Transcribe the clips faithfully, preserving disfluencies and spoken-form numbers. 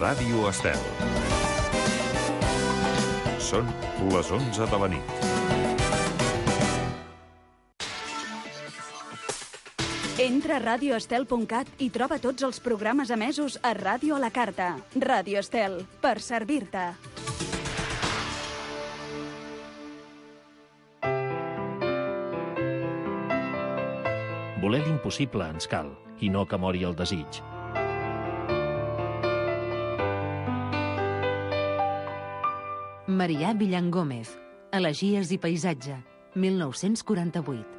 Ràdio Estel. Són les onze de la nit. Entra a radio estel punt cat i troba tots els programes emesos a Ràdio a la Carta. Ràdio Estel, per servir-te. Voler l'impossible ens cal, i no que mori el desig. Marià Villangómez, Elegies i paisatge, mil nou-cents quaranta-vuit.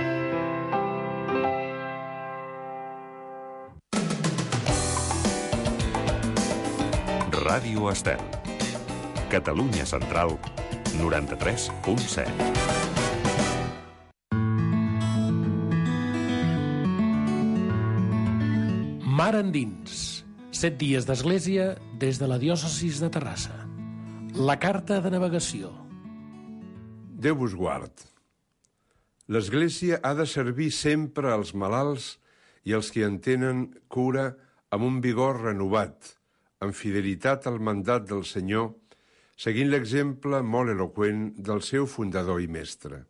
Ràdio Estel. Catalunya Central, noranta-tres punt set. Mar endins. Set dies d'església des de la diòcesis de Terrassa. La carta de navegació. Déu vos guard. L'Església ha de servir sempre als malalts i als que en tenen cura amb un vigor renovat, amb fidelitat al mandat del Senyor, seguint l'exemple molt eloqüent del seu fundador i mestre.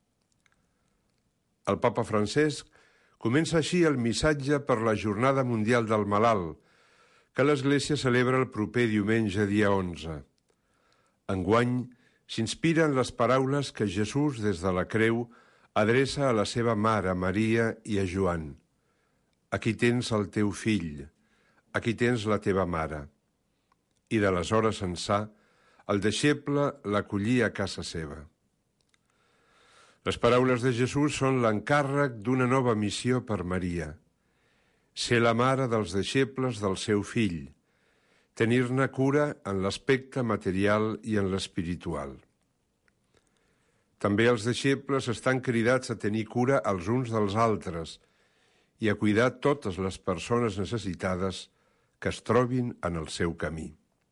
El papa Francesc comença així el missatge per la Jornada Mundial del Malalt, que l'Església celebra el proper diumenge dia onze. Enguany s'inspiren les paraules que Jesús, des de la creu, adreça a la seva mare, Maria, i a Joan. Aquí tens el teu fill, aquí tens la teva mare. I d'aleshores ençà, el deixeble l'acollí a casa seva. Les paraules de Jesús són l'encàrrec d'una nova missió per Maria. Ser la mare dels deixebles del seu fill, tenir-ne cura en l'aspecte material i en l'espiritual. També els deixebles estan cridats a tenir cura els uns dels altres i a cuidar totes les persones necessitades que es trobin en el seu camí.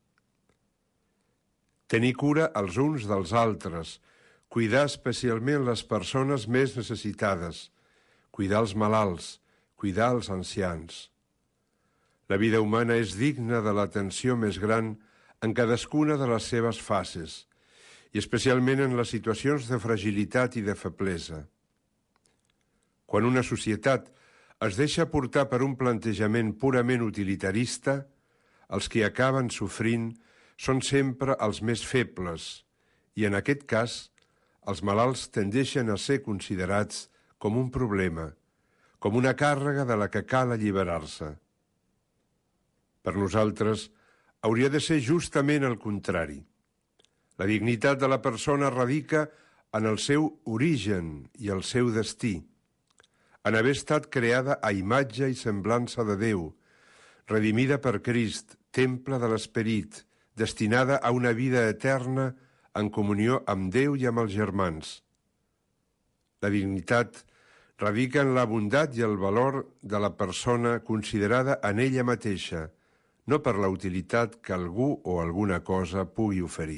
Tenir cura els uns dels altres, cuidar especialment les persones més necessitades, cuidar els malalts, cuidar els ancians. La vida humana és digna de l'atenció més gran en cadascuna de les seves fases, i especialment en les situacions de fragilitat i de feblesa. Quan una societat es deixa portar per un plantejament purament utilitarista, els que acaben sofrint són sempre els més febles, i en aquest cas, els malalts tendeixen a ser considerats com un problema, com una càrrega de la que cal alliberar-se. Per nosaltres, hauria de ser justament el contrari. La dignitat de la persona radica en el seu origen i el seu destí, en haver estat creada a imatge i semblança de Déu, redimida per Crist, temple de l'esperit, destinada a una vida eterna en comunió amb Déu i amb els germans. La dignitat radica en la bondat i el valor de la persona considerada en ella mateixa, no per la utilitat que algú o alguna cosa pugui oferir.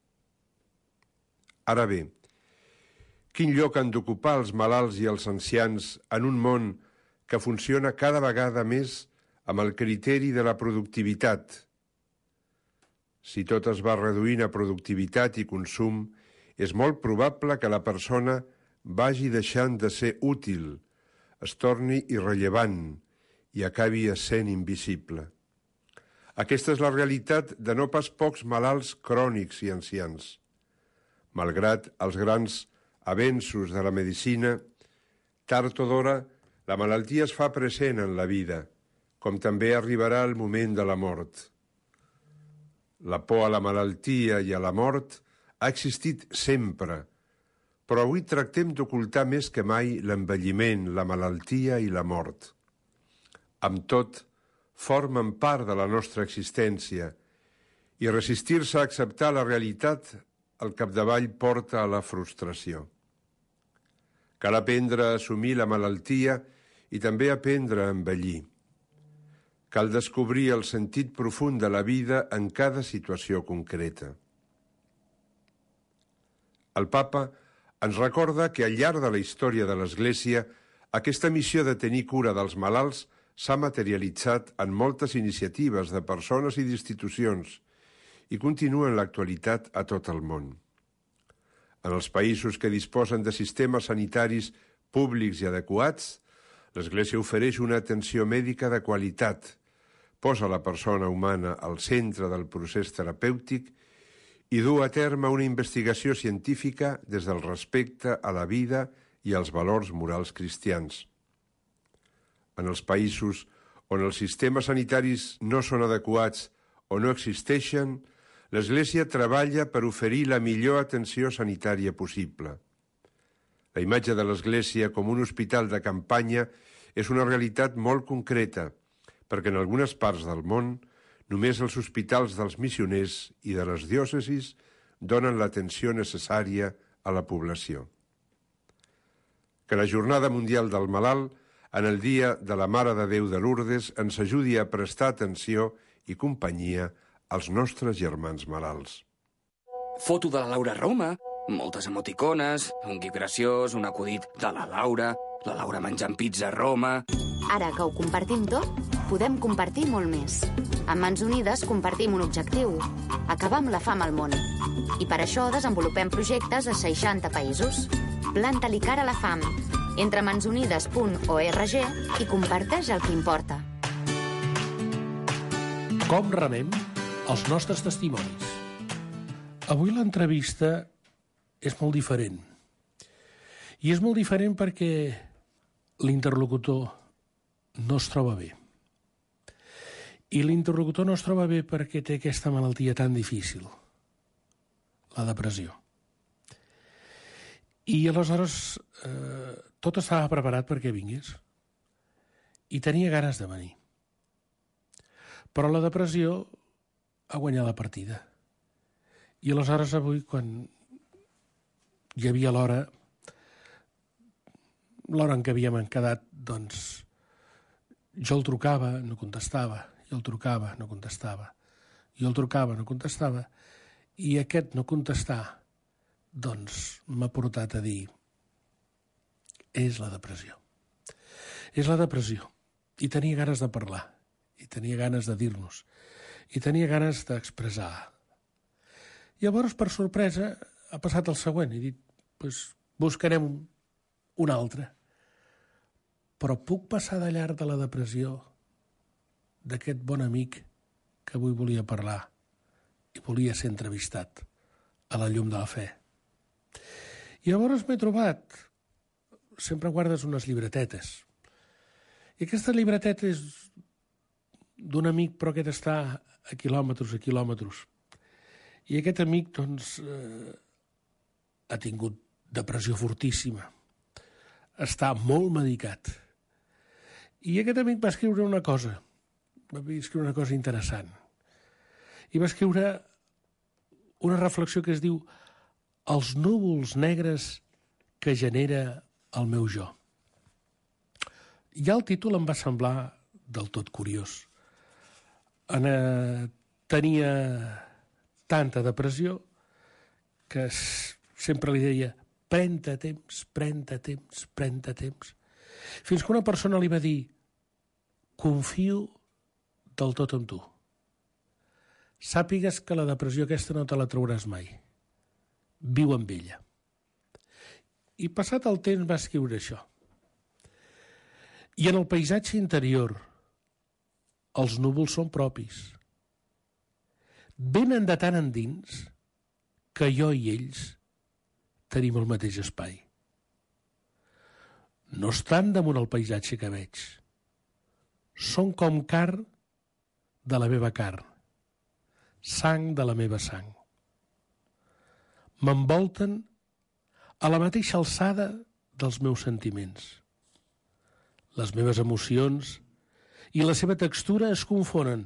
Ara bé, quin lloc han d'ocupar els malalts i els ancians en un món que funciona cada vegada més amb el criteri de la productivitat? Si tot es va reduint a productivitat i consum, és molt probable que la persona vagi deixant de ser útil, es torni irrellevant i acabi essent invisible. Aquesta és la realitat de no pas pocs malalts crònics i ancians. Malgrat els grans avenços de la medicina, tard o d'hora la malaltia es fa present en la vida, com també arribarà el moment de la mort. La por a la malaltia i a la mort ha existit sempre, però avui tractem d'ocultar més que mai l'envelliment, la malaltia i la mort. Amb tot, formen part de la nostra existència i resistir-se a acceptar la realitat al capdavall porta a la frustració. Cal aprendre a assumir la malaltia i també aprendre a envellir. Cal descobrir el sentit profund de la vida en cada situació concreta. El papa ens recorda que al llarg de la història de l'Església aquesta missió de tenir cura dels malalts s'ha materialitzat en moltes iniciatives de persones i d'institucions i continua en l'actualitat a tot el món. En els països que disposen de sistemes sanitaris públics i adequats, l'Església ofereix una atenció mèdica de qualitat, posa la persona humana al centre del procés terapèutic i du a terme una investigació científica des del respecte a la vida i als valors morals cristians. En els països on els sistemes sanitaris no són adequats o no existeixen, l'Església treballa per oferir la millor atenció sanitària possible. La imatge de l'Església com un hospital de campanya és una realitat molt concreta, perquè en algunes parts del món només els hospitals dels missioners i de les diòcesis donen l'atenció necessària a la població. Que la Jornada Mundial del Malalt, en el Dia de la Mare de Déu de Lourdes, ens ajudi a prestar atenció i companyia als nostres germans malalts. Foto de la Laura a Roma, moltes emoticones, un gif graciós, un acudit de la Laura, la Laura menjant pizza a Roma... Ara que ho compartim tot, podem compartir molt més. Amb Mans Unides compartim un objectiu, acabar amb la fam al món. I per això desenvolupem projectes a seixanta països. Planta-li cara a la fam. Entra a mans unides punt org i comparteix el que importa. Com remem els nostres testimonis? Avui l'entrevista és molt diferent. I és molt diferent perquè l'interlocutor no es troba bé. I l'interlocutor no es troba bé perquè té aquesta malaltia tan difícil, la depressió. I aleshores eh, tot estava preparat perquè vingués i tenia ganes de venir. Però la depressió ha guanyat la partida. I aleshores avui, quan hi havia l'hora, l'hora en què havíem quedat, doncs jo el trucava, no contestava, jo el trucava, no contestava, jo el trucava, no contestava, i aquest no contestar, doncs m'ha portat a dir és la depressió. És la depressió. I tenia ganes de parlar, i tenia ganes de dir-nos, i tenia ganes d'expressar. Llavors, per sorpresa, ha passat el següent. He dit, doncs, buscarem un altre. Però puc passar de llarg de la depressió d'aquest bon amic que avui volia parlar i volia ser entrevistat a la llum de la fe. I llavors m'he trobat, sempre guardes unes llibretetes, i aquesta llibreteta és d'un amic, però aquest està a quilòmetres, a quilòmetres. I aquest amic, doncs, eh, ha tingut depressió fortíssima, està molt medicat. I aquest amic va escriure una cosa, va escriure una cosa interessant. I va escriure una reflexió que es diu Els núvols negres que genera el meu jo. Ja el títol em va semblar del tot curiós. Ana tenia tanta depressió que sempre li deia pren-te temps, pren-te temps, pren-te temps. Fins que una persona li va dir confio del tot en tu. Sàpigues que la depressió aquesta no te la trauràs mai. Viu amb ella. I passat el temps va escriure això. I en el paisatge interior els núvols són propis. Venen de tant endins que jo i ells tenim el mateix espai. No estan damunt el paisatge que veig. Són com carn de la meva carn, sang de la meva sang. M'envolten a la mateixa alçada dels meus sentiments. Les meves emocions i la seva textura es confonen.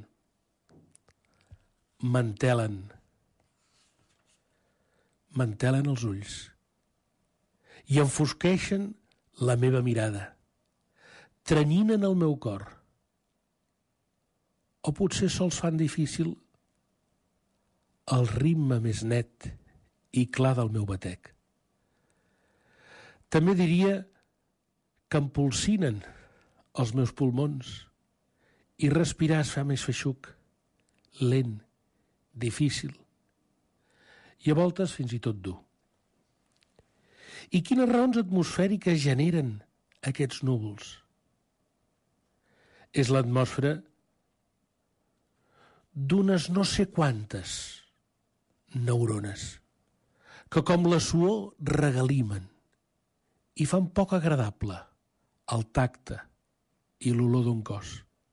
M'entelen. M'entelen els ulls i enfosqueixen la meva mirada. Trenyinen el meu cor. O potser sols fan difícil el ritme més net i clar del meu batec. També diria que empolsinen els meus pulmons I respirar es fa més feixuc, lent, difícil i a voltes fins i tot dur. I quines raons atmosfèriques generen aquests núvols? És l'atmosfera d'unes no sé quantes neurones que com la suor regalimen i fan poc agradable el tacte i l'olor d'un cos.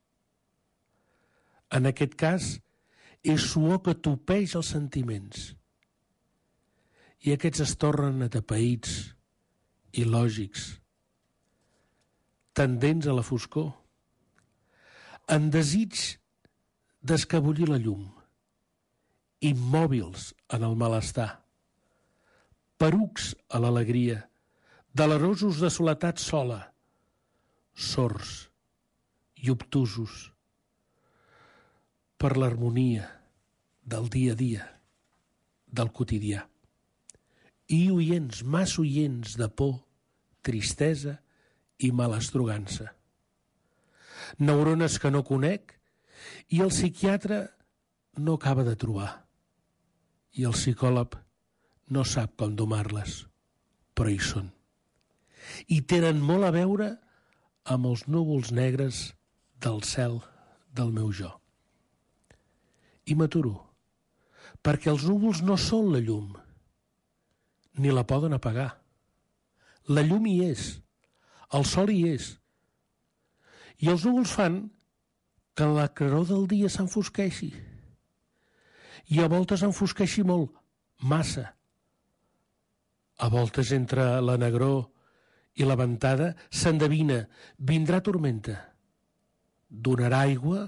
En aquest cas, és suor que topeix els sentiments i aquests es tornen atapeïts, il·lògics, tendents a la foscor, en desig d'escabollir la llum, immòbils en el malestar, perucs a l'alegria, delerosos de soledat sola, sords i obtusos per l'harmonia del dia a dia, del quotidià, i oients, massa oients de por, tristesa i malastrugança. Neurones que no conec i el psiquiatre no acaba de trobar i el psicòleg no sap com domar-les, però hi són. I tenen molt a veure amb els núvols negres del cel del meu jo. I m'aturo, perquè els núvols no són la llum, ni la poden apagar. La llum hi és, el sol hi és, i els núvols fan que la claror del dia s'enfosqueixi, i a voltes enfosqueixi molt, massa. A voltes entre la negror i la ventada s'endevina, vindrà tormenta, donarà aigua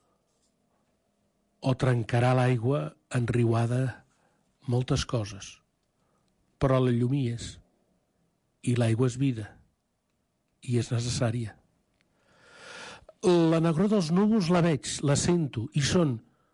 o trencarà l'aigua enriuada moltes coses. Però la llum hi és, i l'aigua és vida, i és necessària. La negror dels núvols la veig, la sento, i són,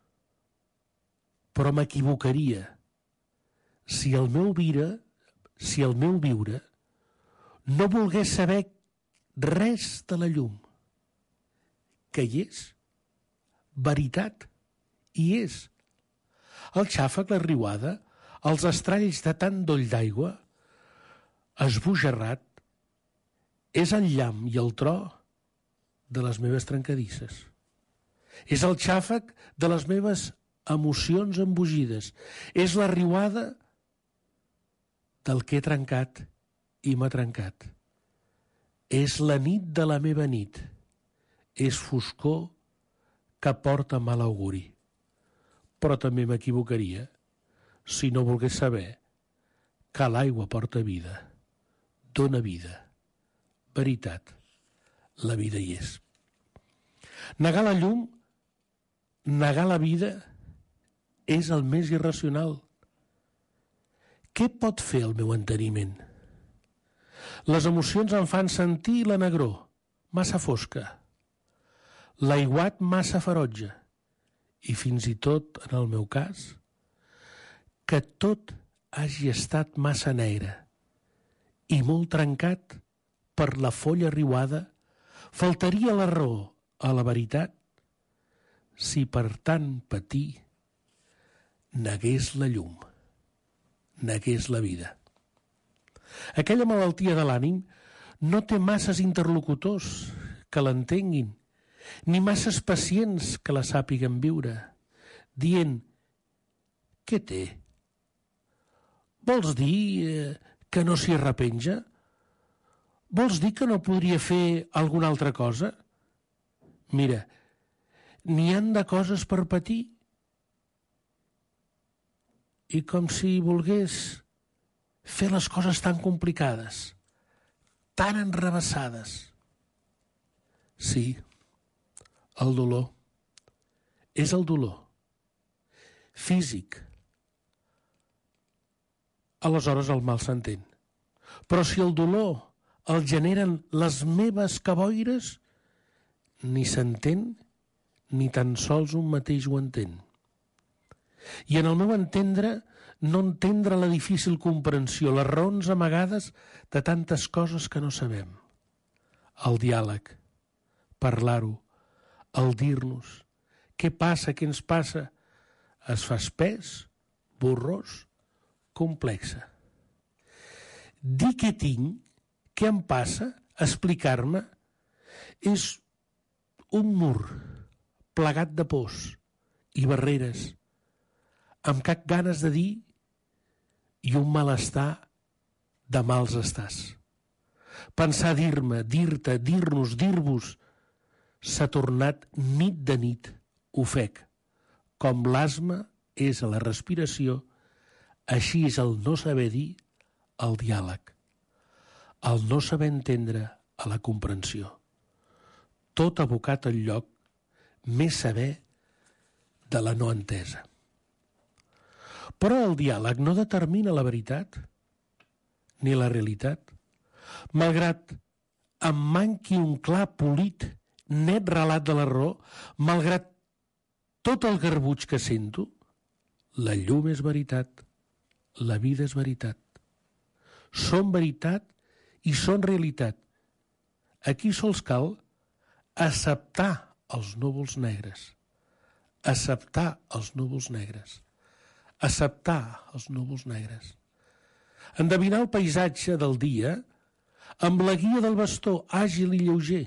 però m'equivocaria si el meu vira, si el meu viure no volgués saber res de la llum, que hi és, veritat, hi és. El xàfec, la riuada, els estralls de tant doll d'aigua, esbojarrat, és el llamp i el tro de les meves trencadisses. És el xàfec de les meves emocions embogides. És la riuada del que he trencat i m'ha trencat. És la nit de la meva nit. És foscor que porta mal auguri. Però també m'equivocaria si no volgués saber que l'aigua porta vida, dóna vida, veritat, la vida hi és. Negar la llum, negar la vida, és el més irracional. Què pot fer el meu enteniment? Les emocions em fan sentir la negror, massa fosca, l'aiguat massa ferotge, i fins i tot, en el meu cas, que tot hagi estat massa negre i molt trencat per la folla riuada, faltaria la raó a la veritat si per tant patir negués la llum, negués la vida. Aquella malaltia de l'ànim no té masses interlocutors que l'entenguin, ni masses pacients que la sàpiguen viure, dient, què té? Vols dir eh, que no s'hi arrepenja? Vols dir que no podria fer alguna altra cosa? Mira, n'hi han de coses per patir. I com si volgués fer les coses tan complicades, tan enrevessades. Sí, el dolor. És el dolor. Físic. Aleshores el mal s'entén. Però si el dolor el generen les meves caboires, ni s'entén, ni tan sols un mateix ho entén. I en el meu entendre, no entendre la difícil comprensió, les raons amagades de tantes coses que no sabem. El diàleg, parlar-ho, el dir-nos què passa, què ens passa, es fa espès, borrós, complexa. Dir què tinc, què em passa, explicar-me, és un mur plegat de pors i barreres, amb cap ganes de dir i un malestar de mals estàs. Pensar dir-me, dir-te, dir-nos, dir-vos, s'ha tornat nit de nit ofec. Com l'asma és a la respiració, així és el no saber dir el diàleg, el no saber entendre a la comprensió. Tot abocat al lloc, més saber de la no entesa. Però el diàleg no determina la veritat ni la realitat. Malgrat em manqui un clar, polit, net relat de la raó, malgrat tot el garbuig que sento, la llum és veritat, la vida és veritat. Són veritat i són realitat. Aquí sols cal acceptar els núvols negres, acceptar els núvols negres, acceptar els núvols negres. Endevinar el paisatge del dia amb la guia del bastó àgil i lleuger,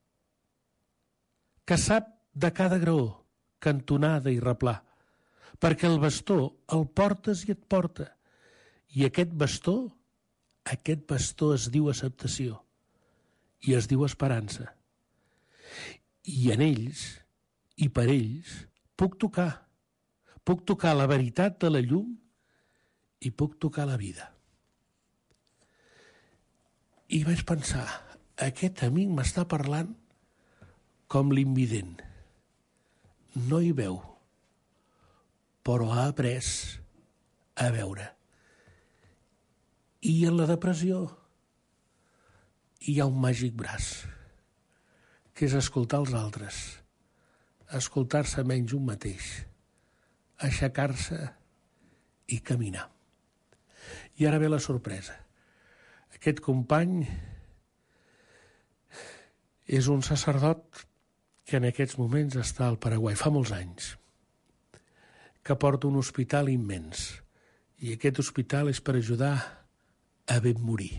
que sap de cada graó, cantonada i replà, perquè el bastó el portes i et porta. I aquest bastó, aquest bastó es diu acceptació i es diu esperança. I en ells, i per ells, puc tocar. Puc tocar la veritat de la llum i puc tocar la vida. I vaig pensar, aquest amic m'està parlant com l'invident. No hi veu, però ha après a veure. I en la depressió hi ha un màgic braç, que és escoltar els altres, escoltar-se menys un mateix, aixecar-se i caminar. I ara ve la sorpresa. Aquest company és un sacerdot que en aquests moments està al Paraguai, fa molts anys, que porta un hospital immens. I aquest hospital és per ajudar a ben morir.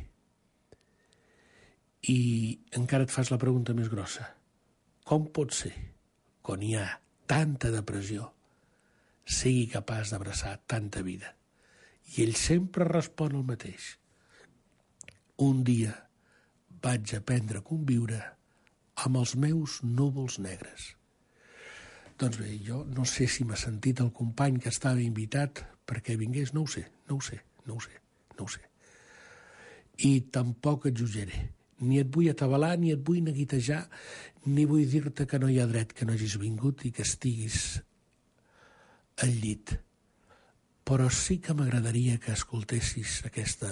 I encara et fas la pregunta més grossa. Com pot ser, quan hi ha tanta depressió, sigui capaç d'abraçar tanta vida? I ell sempre respon el mateix. Un dia vaig aprendre a conviure amb els meus núvols negres. Doncs bé, jo no sé si m'ha sentit el company que estava invitat perquè vingués, no ho sé, no ho sé, no ho sé, no ho sé. I tampoc et jutjaré. Ni et vull atabalar, ni et vull neguitejar, ni vull dir-te que no hi ha dret que no hagis vingut i que estiguis al llit. Però sí que m'agradaria que escoltessis aquesta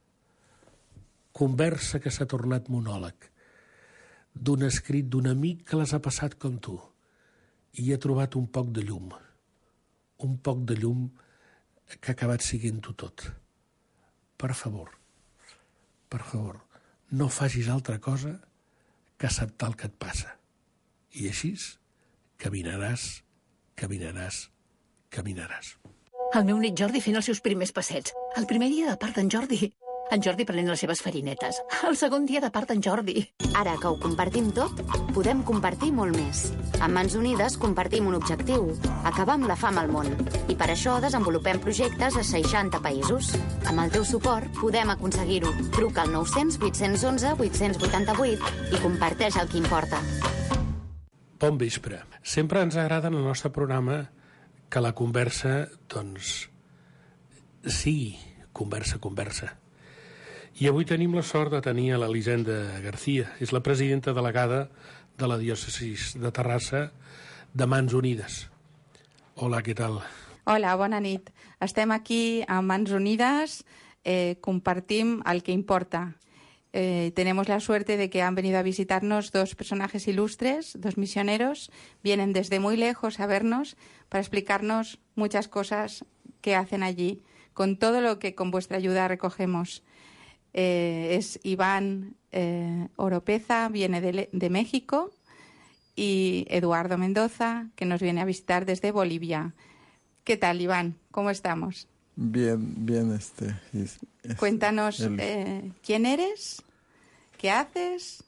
conversa que s'ha tornat monòleg, d'un escrit d'un amic que les ha passat com tu i ha trobat un poc de llum, un poc de llum que ha acabat siguent-ho tot. Per favor, per favor, no facis altra cosa que acceptar el que et passa. I així caminaràs, caminaràs, caminaràs. El meu nét Jordi fent els seus primers passets. El primer dia de part d'en Jordi. En Jordi prenent les seves farinetes. El segon dia de part d'en Jordi. Ara que ho compartim tot, podem compartir molt més. Amb Mans Unides compartim un objectiu, acabar amb la fam al món. I per això desenvolupem projectes a seixanta països. Amb el teu suport podem aconseguir-ho. Truca al nou cents vuit cents onze vuit cents vuitanta-vuit i comparteix el que importa. Bon vespre. Sempre ens agrada en el nostre programa que la conversa, doncs, sigui conversa, conversa. I avui tenim la sort de tenir a l'Elisenda García. És la presidenta delegada de la diòcesi de Terrassa de Mans Unides. Hola, què tal? Hola, bona nit. Estem aquí a Mans Unidas, eh, compartim el que importa. Eh, tenemos la suerte de que han venido a visitarnos dos personajes ilustres, dos misioneros. Vienen desde muy lejos a vernos para explicarnos muchas cosas que hacen allí, con todo lo que con vuestra ayuda recogemos. Eh, es Iván eh, Oropeza, viene de, de México, y Eduardo Mendoza, que nos viene a visitar desde Bolivia. ¿Qué tal, Iván? ¿Cómo estamos? Bien, bien. este. Es, es Cuéntanos el... eh, quién eres, qué haces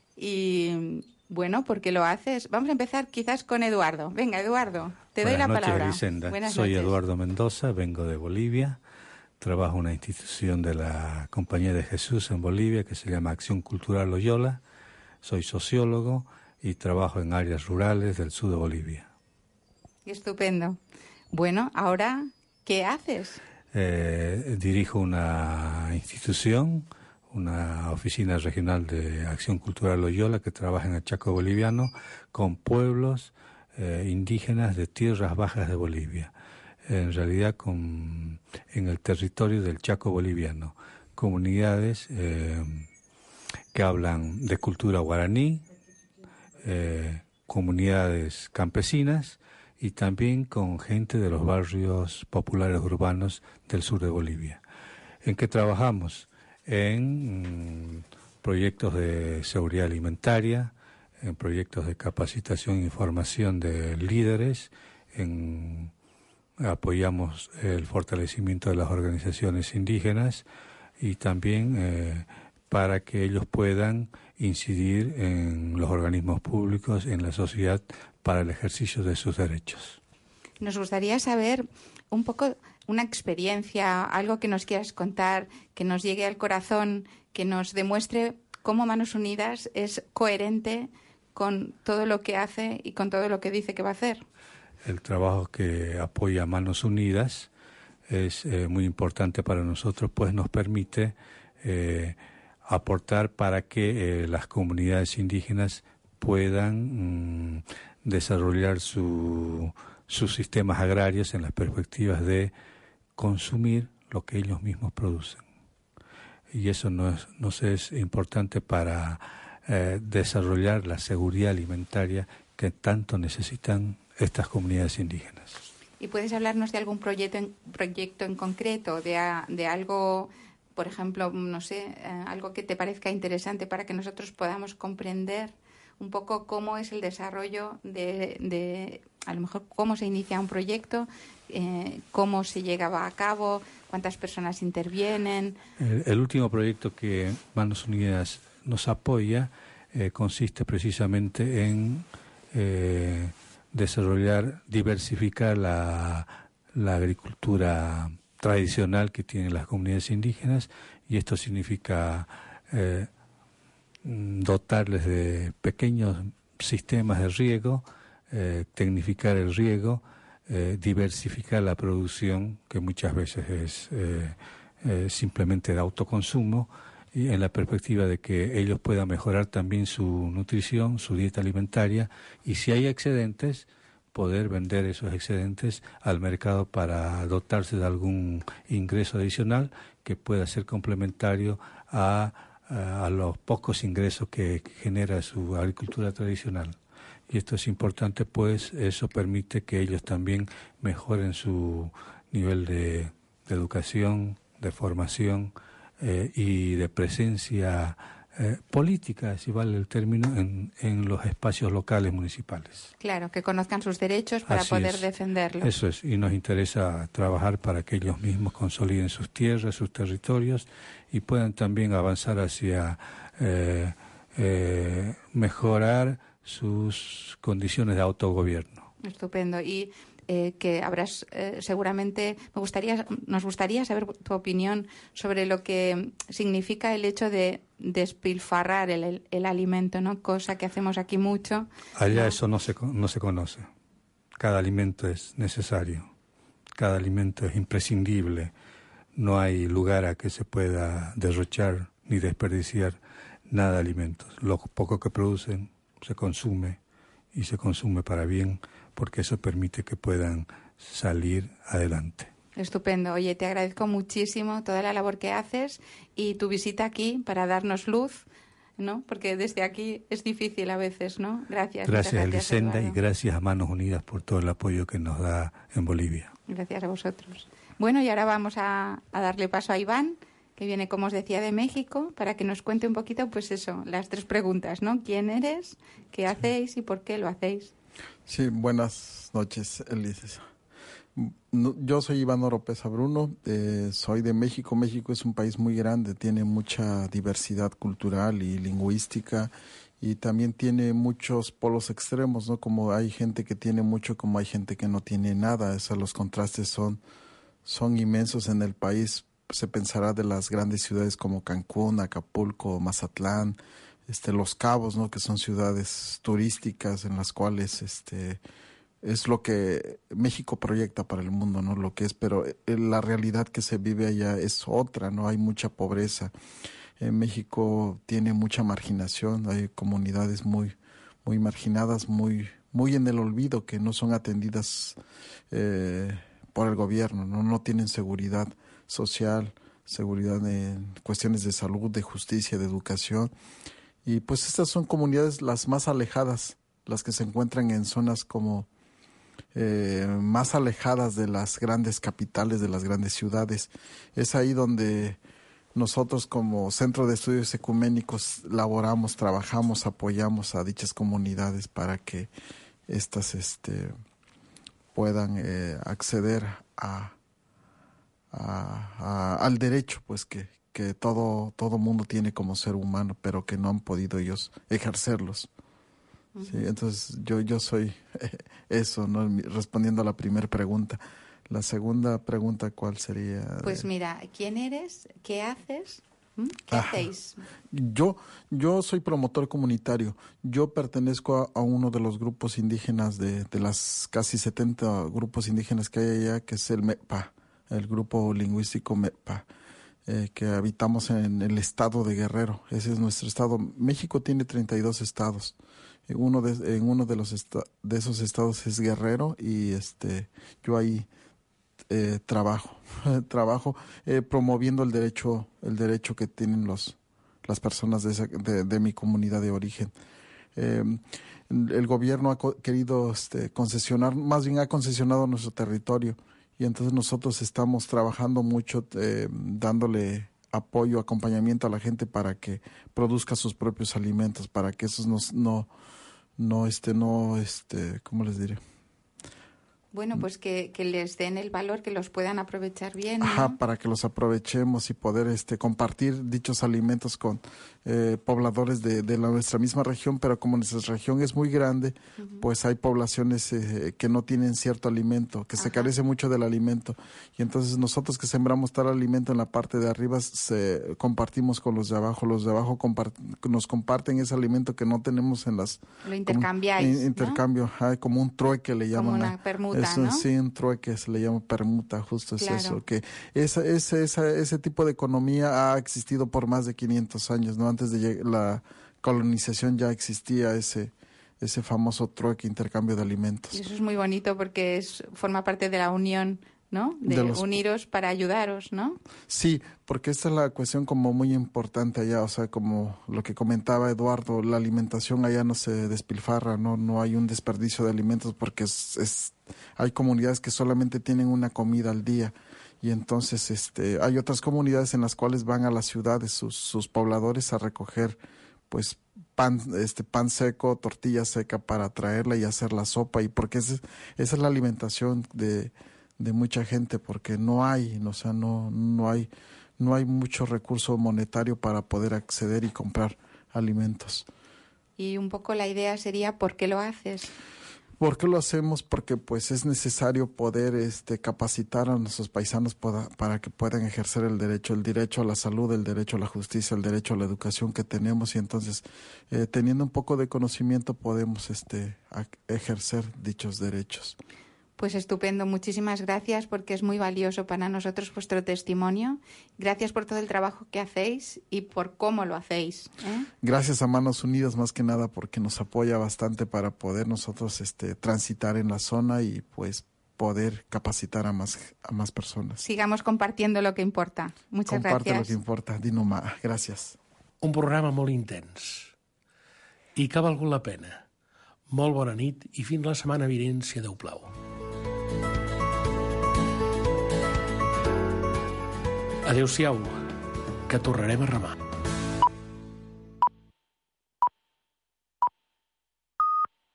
y, bueno, ¿por qué lo haces? Vamos a empezar quizás con Eduardo. Venga, Eduardo, te doy Buenas la noches, palabra. Elisenda. Buenas Soy noches. Eduardo Mendoza, vengo de Bolivia. Trabajo en una institución de la Compañía de Jesús en Bolivia que se llama Acción Cultural Loyola. Soy sociólogo y trabajo en áreas rurales del sur de Bolivia. Estupendo. Bueno, ahora, ¿qué haces? Eh, dirijo una institución, una oficina regional de Acción Cultural Loyola que trabaja en el Chaco boliviano con pueblos eh, indígenas de tierras bajas de Bolivia. En realidad con, en el territorio del Chaco boliviano, comunidades eh, que hablan de cultura guaraní, eh, comunidades campesinas y también con gente de los barrios populares urbanos del sur de Bolivia. ¿En qué trabajamos? En mm, proyectos de seguridad alimentaria, en proyectos de capacitación y formación de líderes, en, apoyamos el fortalecimiento de las organizaciones indígenas y también eh, para que ellos puedan incidir en los organismos públicos, en la sociedad, para el ejercicio de sus derechos. Nos gustaría saber un poco una experiencia, algo que nos quieras contar, que nos llegue al corazón, que nos demuestre cómo Manos Unidas es coherente con todo lo que hace y con todo lo que dice que va a hacer. El trabajo que apoya Manos Unidas es eh, muy importante para nosotros, pues nos permite eh, aportar para que eh, las comunidades indígenas puedan mm, desarrollar su, sus sistemas agrarios en las perspectivas de consumir lo que ellos mismos producen. Y eso nos, nos es importante para eh, desarrollar la seguridad alimentaria que tanto necesitan estas comunidades indígenas. ¿Y puedes hablarnos de algún proyecto en, proyecto en concreto, de, a, de algo, por ejemplo, no sé, eh, algo que te parezca interesante para que nosotros podamos comprender un poco cómo es el desarrollo de, de a lo mejor cómo se inicia un proyecto, eh, cómo se lleva a cabo, cuántas personas intervienen? El, el último proyecto que Manos Unidas nos apoya eh, consiste precisamente en eh, desarrollar, diversificar la, la agricultura tradicional que tienen las comunidades indígenas, y esto significa eh, dotarles de pequeños sistemas de riego, eh, tecnificar el riego, eh, diversificar la producción, que muchas veces es eh, eh, simplemente de autoconsumo, y en la perspectiva de que ellos puedan mejorar también su nutrición, su dieta alimentaria, y si hay excedentes, poder vender esos excedentes al mercado para dotarse de algún ingreso adicional que pueda ser complementario a, a, a los pocos ingresos que genera su agricultura tradicional. Y esto es importante, pues eso permite que ellos también mejoren su nivel de, de educación, de formación, Eh, y de presencia eh, política, si vale el término, en, en los espacios locales municipales. Claro, que conozcan sus derechos para Así poder es. defenderlos. Eso es, y nos interesa trabajar para que ellos mismos consoliden sus tierras, sus territorios, y puedan también avanzar hacia eh, eh, mejorar sus condiciones de autogobierno. Estupendo. Y Eh, que habrás eh, seguramente me gustaría nos gustaría saber tu opinión sobre lo que significa el hecho de despilfarrar el, el, el alimento, ¿no? Cosa que hacemos aquí mucho. Allá ¿no? Eso no se no se conoce. Cada alimento es necesario, cada alimento es imprescindible. No hay lugar a que se pueda derrochar ni desperdiciar nada de alimentos. Lo poco que producen se consume, y se consume para bien, porque eso permite que puedan salir adelante. Estupendo. Oye, te agradezco muchísimo toda la labor que haces y tu visita aquí para darnos luz, ¿no? Porque desde aquí es difícil a veces, ¿no? Gracias. Gracias, gracias Elisenda, Eduardo. y gracias a Manos Unidas por todo el apoyo que nos da en Bolivia. Gracias a vosotros. Bueno, y ahora vamos a, a darle paso a Iván, que viene, como os decía, de México, para que nos cuente un poquito, pues eso, las tres preguntas, ¿no? ¿Quién eres? ¿Qué hacéis? ¿Y por qué lo hacéis? Sí, buenas noches, Elisa. Yo soy Iván Oropesa Bruno, eh, soy de México. México es un país muy grande, tiene mucha diversidad cultural y lingüística y también tiene muchos polos extremos, ¿no? Como hay gente que tiene mucho, como hay gente que no tiene nada. O sea, los contrastes son, son inmensos en el país. Se pensará de las grandes ciudades como Cancún, Acapulco, Mazatlán, este, Los Cabos, ¿no? Que son ciudades turísticas en las cuales este es lo que México proyecta para el mundo, ¿no? Lo que es, pero la realidad que se vive allá es otra, ¿no? Hay mucha pobreza. En México tiene mucha marginación, hay comunidades muy, muy marginadas, muy, muy en el olvido, que no son atendidas eh, por el gobierno, ¿no? No tienen seguridad social, seguridad en cuestiones de salud, de justicia, de educación. Y pues estas son comunidades las más alejadas, las que se encuentran en zonas como Eh, más alejadas de las grandes capitales, de las grandes ciudades. Es ahí donde nosotros como Centro de Estudios Ecuménicos laboramos, trabajamos, apoyamos a dichas comunidades para que éstas este, puedan eh, acceder a, a, a, al derecho pues que, que todo, todo mundo tiene como ser humano, pero que no han podido ellos ejercerlos. Sí, entonces yo yo soy eso, ¿no? Respondiendo a la primera pregunta. La segunda pregunta, ¿cuál sería? Pues mira, ¿quién eres? ¿Qué haces? ¿Qué ah, hacéis? Yo yo soy promotor comunitario. Yo pertenezco a, a uno de los grupos indígenas de, de las casi setenta grupos indígenas que hay allá, que es el MEPA, el grupo lingüístico MEPA, eh, que habitamos en el estado de Guerrero. Ese es nuestro estado. México tiene treinta y dos estados. Uno de, en uno de los esta, de esos estados es Guerrero y este yo ahí eh, trabajo trabajo eh, promoviendo el derecho el derecho que tienen los las personas de, esa, de, de mi comunidad de origen. Eh, el gobierno ha co- querido este, concesionar, más bien ha concesionado nuestro territorio y entonces nosotros estamos trabajando mucho eh, dándole apoyo, acompañamiento a la gente para que produzca sus propios alimentos, para que esos no, no, no, este, no, este, ¿cómo les diré? Bueno, pues que, que les den el valor, que los puedan aprovechar bien, ¿no? Ajá, para que los aprovechemos y poder este compartir dichos alimentos con eh, pobladores de, de la, nuestra misma región, pero como nuestra región es muy grande, uh-huh. pues hay poblaciones eh, que no tienen cierto alimento, que Ajá. se carece mucho del alimento, y entonces nosotros que sembramos tal alimento en la parte de arriba, se, compartimos con los de abajo, los de abajo compart, nos comparten ese alimento que no tenemos en las... Lo intercambiáis, como, intercambio, ¿no? Ajá, como un trueque le llaman. Como una permuta. Es un, ¿no? Sí, un trueque, se le llama permuta, justo es claro. eso, que esa, esa, esa, ese tipo de economía ha existido por más de quinientos años, ¿no? Antes de llegar, la colonización ya existía ese, ese famoso trueque, intercambio de alimentos. Y eso es muy bonito porque es forma parte de la unión, ¿no? De, de los... uniros para ayudaros, ¿no? Sí, porque esta es la cuestión como muy importante allá, o sea, como lo que comentaba Eduardo, la alimentación allá no se despilfarra, no no hay un desperdicio de alimentos porque es, es hay comunidades que solamente tienen una comida al día y entonces este hay otras comunidades en las cuales van a las ciudades sus sus pobladores a recoger pues pan este pan seco, tortilla seca para traerla y hacer la sopa y porque esa es, esa es la alimentación de de mucha gente porque no hay, o sea, no no hay no hay mucho recurso monetario para poder acceder y comprar alimentos. Y un poco la idea sería ¿por qué lo haces? ¿Por qué lo hacemos? Porque pues es necesario poder este capacitar a nuestros paisanos para, para que puedan ejercer el derecho, el derecho a la salud, el derecho a la justicia, el derecho a la educación que tenemos y entonces eh, teniendo un poco de conocimiento podemos este a, ejercer dichos derechos. Pues estupendo, muchísimas gracias porque es muy valioso para nosotros vuestro testimonio. Gracias por todo el trabajo que hacéis y por cómo lo hacéis, ¿eh? Gracias a Manos Unidas más que nada porque nos apoya bastante para poder nosotros este transitar en la zona y pues poder capacitar a más a más personas. Sigamos compartiendo lo que importa. Muchas Comparte gracias. Comparte lo que importa, Dinoma. Gràcies. Un programa molt intens i que ha valgut la pena. Molt bona nit i fins la setmana vinent, si Déu plau. Adéu-siau. que tornarem a remar.